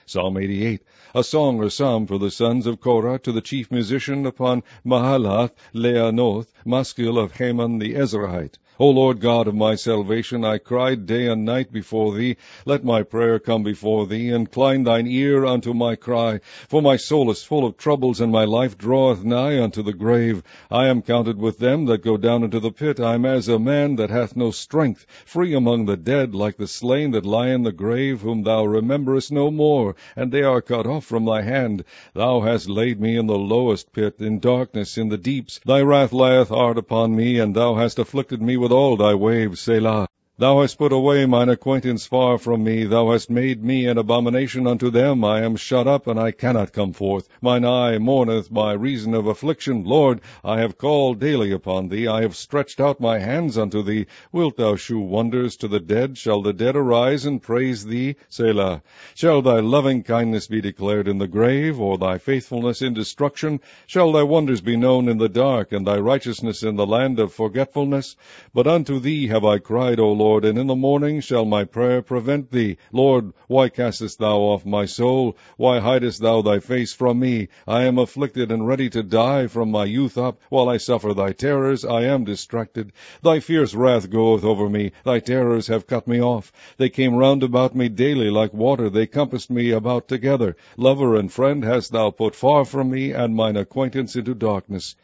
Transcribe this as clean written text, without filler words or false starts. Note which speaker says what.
Speaker 1: Psalm 88. A song or psalm for the sons of Korah, to the chief musician upon Mahalath Leanoth, maskil of Heman the Ezrahite. O Lord God of my salvation, I cried day and night before thee. Let my prayer come before thee. Incline thine ear unto my cry. For my soul is full of troubles, and my life draweth nigh unto the grave. I am counted with them that go down into the pit. I am as a man that hath no strength, free among the dead, like the slain that lie in the grave, whom thou rememberest no more, and they are cut off from thy hand. Thou hast laid me in the lowest pit, in darkness, in the deeps. Thy wrath lieth hard upon me, and thou hast afflicted me with all thy waves, Selah. Thou hast put away mine acquaintance far from me. Thou hast made me an abomination unto them. I am shut up, and I cannot come forth. Mine eye mourneth by reason of affliction. Lord, I have called daily upon thee. I have stretched out my hands unto thee. Wilt thou shew wonders to the dead? Shall the dead arise and praise thee? Selah. Shall thy loving kindness be declared in the grave, or thy faithfulness in destruction? Shall thy wonders be known in the dark, and thy righteousness in the land of forgetfulness? But unto thee have I cried, O Lord, and in the morning shall my prayer prevent thee. Lord, why castest thou off my soul? Why hidest thou thy face from me? I am afflicted and ready to die from my youth up. While I suffer thy terrors, I am distracted. Thy fierce wrath goeth over me. Thy terrors have cut me off. They came round about me daily like water. They compassed me about together. Lover and friend hast thou put far from me, and mine acquaintance into darkness.